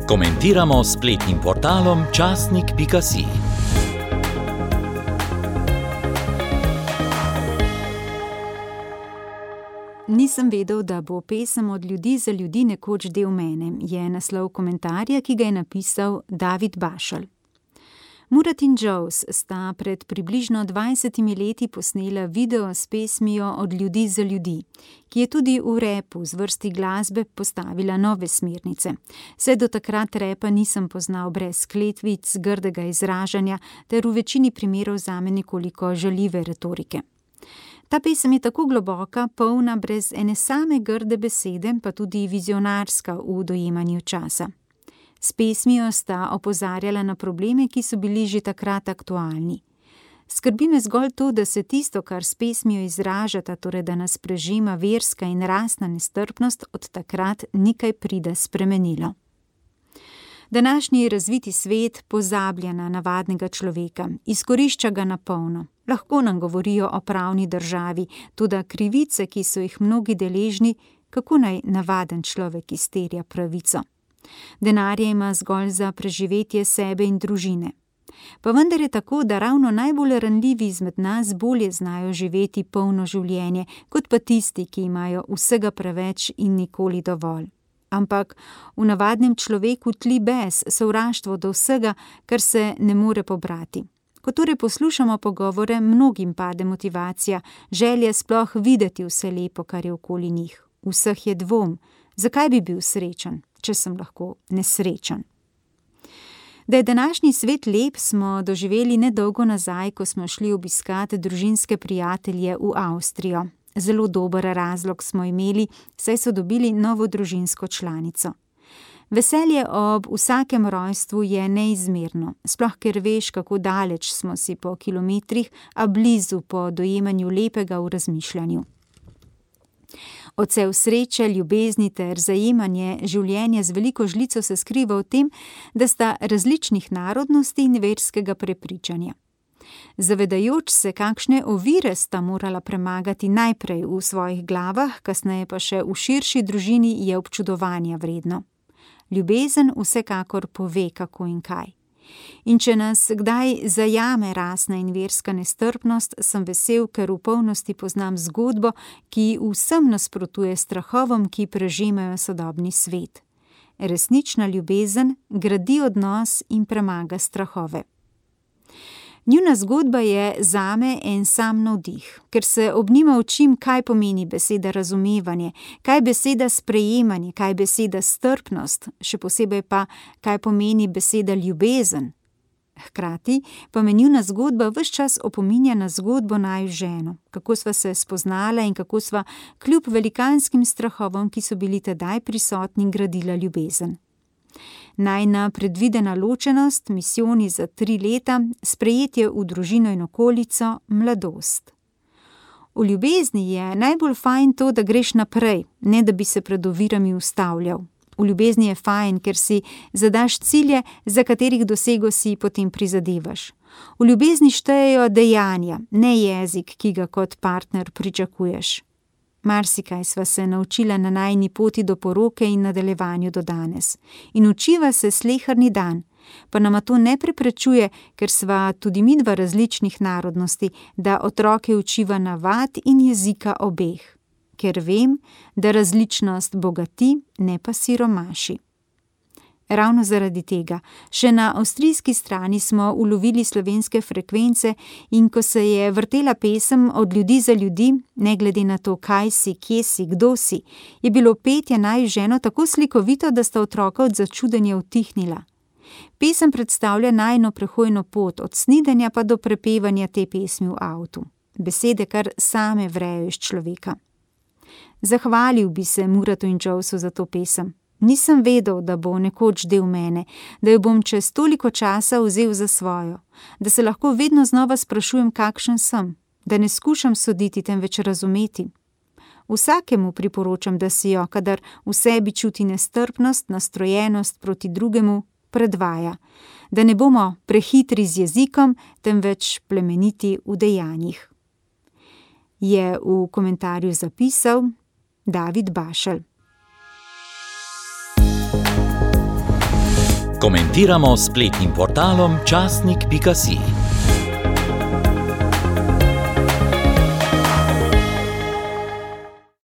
Komentiramo s spletnim portalom časnik.si. Nisem vedel, da bo pesem Od ljudi za ljudi nekoč del mene, je naslov komentarja, ki ga je napisal David Bašelj. Murat in Jowse sta pred približno 20 leti posnela video s pesmijo Od ljudi za ljudi, ki je tudi v rapu z vrsti glasbe postavila nove smernice. Saj do takrat rapa nisem poznal brez kletvic, grdega izražanja ter v večini primerov zame nekoliko žaljive retorike. Ta pesem je tako globoka, polna brez ene same grde besede, pa tudi vizionarska v dojemanju časa. S pesmijo sta opozarjala na probleme, ki so bili že takrat aktualni. Skrbi me zgolj to, da se tisto, kar s pesmijo izražata, torej da nas prežema verska in rasna nestrpnost, od takrat nikaj prida spremenilo. Današnji razviti svet pozablja na navadnega človeka, izkorišča ga na polno. Lahko nam govorijo o pravni državi, toda krivice, ki so jih mnogi deležni, kako naj navaden človek izterja pravico. Denarja ima zgolj za preživetje sebe in družine. Pa vendar je tako, da ravno najbolj ranljivi izmed nas bolje znajo živeti polno življenje, kot pa tisti, ki imajo vsega preveč in nikoli dovolj. Ampak v navadnem človeku tli bes, sovraštvo do vsega, kar se ne more pobrati. Ko torej poslušamo pogovore, mnogim pade motivacija, želja sploh videti vse lepo, kar je okoli njih. Vseh je dvom, zakaj bi bil srečen, če sem lahko nesrečen. Da je današnji svet lep, smo doživeli nedolgo nazaj, ko smo šli obiskat družinske prijatelje v Avstrijo. Zelo dober razlog smo imeli, saj so dobili novo družinsko članico. Veselje ob vsakem rojstvu je neizmerno, sploh ker veš, kako daleč smo si po kilometrih, a blizu po dojemanju lepega v razmišljanju. Odsev sreče, ljubezni ter zajemanje življenja z veliko žlico se skriva v tem, da sta različnih narodnosti in verskega prepričanja. Zavedajoč se, kakšne ovire sta morala premagati najprej v svojih glavah, kasneje pa še v širši družini, je občudovanja vredno. Ljubezen vsekakor pove, kako in kaj. In če nas kdaj zajame rasna in verska nestrpnost, sem vesel, ker v polnosti poznam zgodbo, ki vsem nasprotuje strahovom, ki prežemajo sodobni svet. Resnična ljubezen gradi odnos in premaga strahove. Njuna zgodba je zame en sam navdih, ker se ob njima učim, kaj pomeni beseda razumevanje, kaj beseda sprejemanje, kaj beseda strpnost, še posebej pa, kaj pomeni beseda ljubezen. Hkrati pa me njuna zgodba ves čas opominja na zgodbo naju ženo, kako sva se spoznala in kako sva kljub velikanskim strahovom, ki so bili tedaj prisotni, gradila ljubezen. Najina predvidena ločenost, misijoni za 3 leta, sprejetje v družino in okolico, mladost. V ljubezni je najbolj fajn to, da greš naprej, ne da bi se pred ovirami ustavljal. V ljubezni je fajn, ker si zadaš cilje, za katerih dosego si potem prizadevaš. V ljubezni štejejo dejanja, ne jezik, ki ga kot partner pričakuješ. Marsikaj sva se naučila na najini poti do poroke in nadaljevanju do danes. In učiva se sleherni dan, pa nama to ne preprečuje, ker sva tudi midva različnih narodnosti, da otroke učiva navad in jezika obeh. Ker vem, da različnost bogati, ne pa siromaši. Ravno zaradi tega, še na avstrijski strani smo ulovili slovenske frekvence in ko se je vrtela pesem Od ljudi za ljudi, ne glede na to, kaj si, kje si, kdo si, je bilo petje naju ženo tako slikovito, da sta otroka od začudenja utihnila. Pesem predstavlja najino prehojno pot, od snidenja pa do prepevanja te pesmi v avtu. Besede kar same vrejo iz človeka. Zahvalil bi se Muratu in Jowsu za to pesem. Nisem vedel, da bo nekoč del mene, da jo bom čez toliko časa vzel za svojo, da se lahko vedno znova sprašujem, kakšen sem, da ne skušam soditi, temveč razumeti. Vsakemu priporočam, da si jo, kadar v sebi čuti nestrpnost, nastrojenost proti drugemu, predvaja, da ne bomo prehitri z jezikom, temveč plemeniti v dejanjih. Je v komentarju zapisal David Bašelj. Komentiramo s spletnim portalom časnik.si.